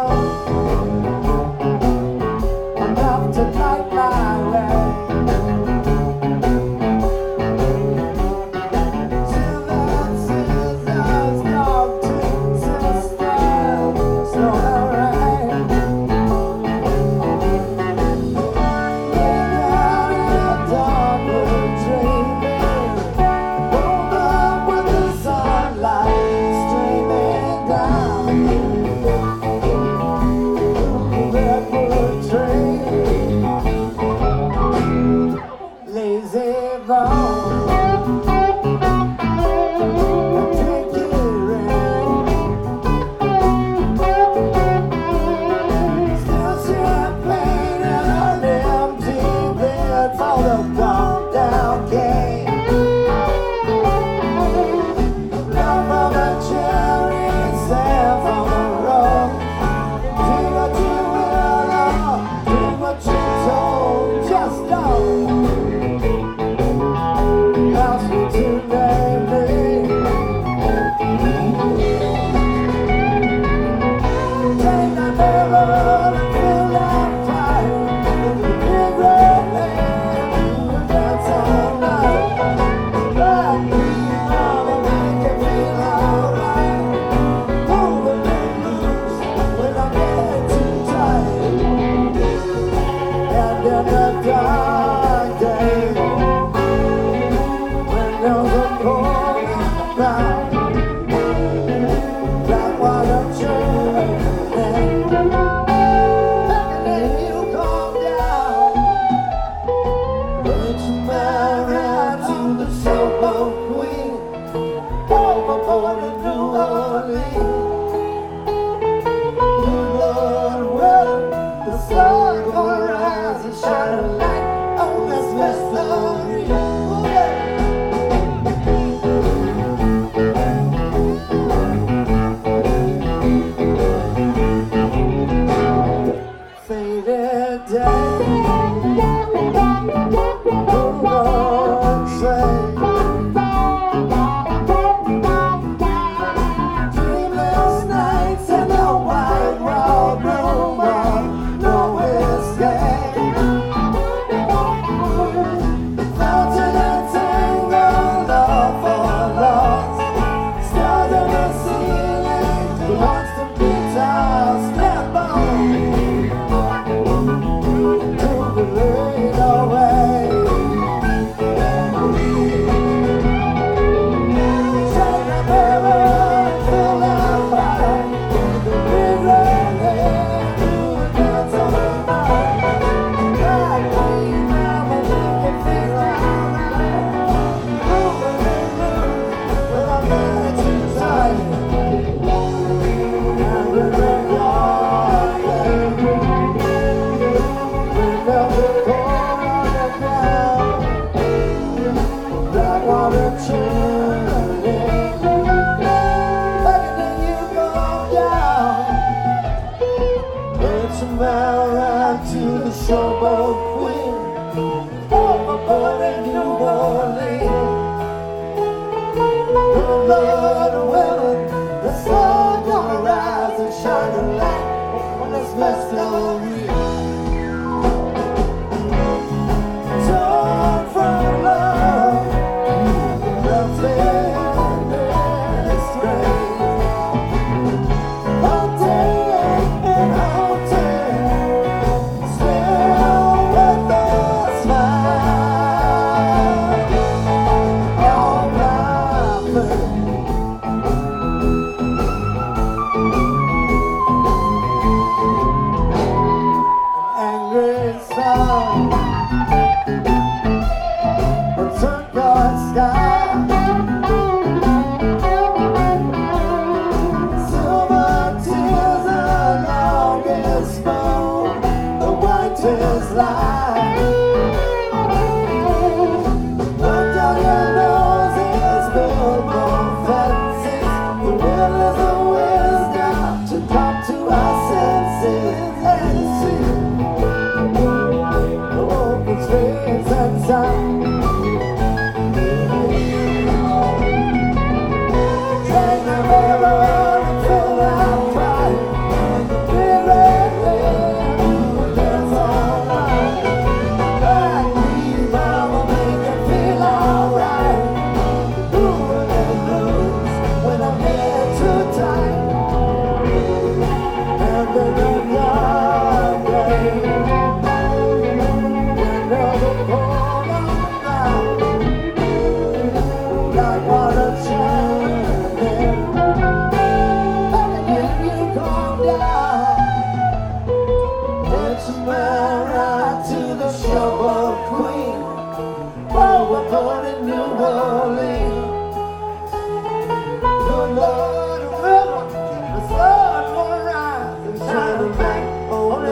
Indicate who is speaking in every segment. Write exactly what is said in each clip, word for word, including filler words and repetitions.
Speaker 1: Thank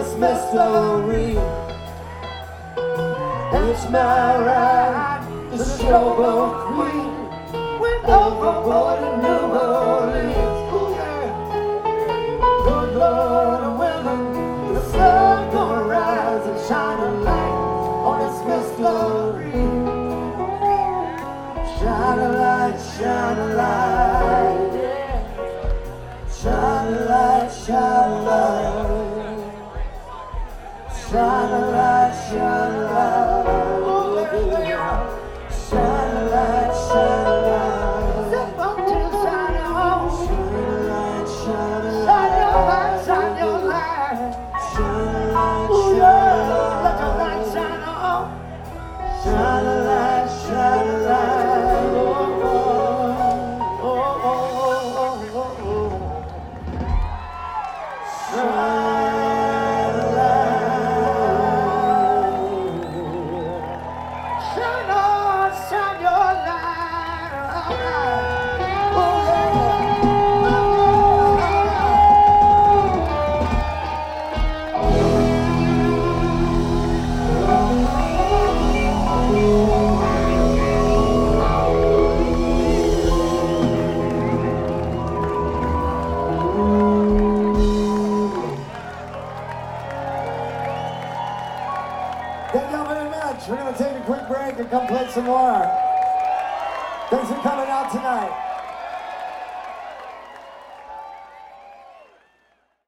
Speaker 1: this mystery. It's my right to showboat queen. Went overboard in New Orleans. Ooh, yeah. Good Lord of women, the sun gonna rise and shine a light on this mystery. Shine a light, shine a light, yeah. Shine a light, shine a light. Shine a light, shine a light. Oh, yeah. Shine a light, shine a light. Step up to the side of home. Shine a light, shine a light. Shine your light, shine your light. Shine a light, shine a light. Let your light shine on. Shine a light, shine a light. Oh, oh, oh, oh, oh, oh. Shine a light. Shine on, shine your light. Oh, thank y'all very much. We're going to take a quick break and come play some more. Thanks for coming out tonight.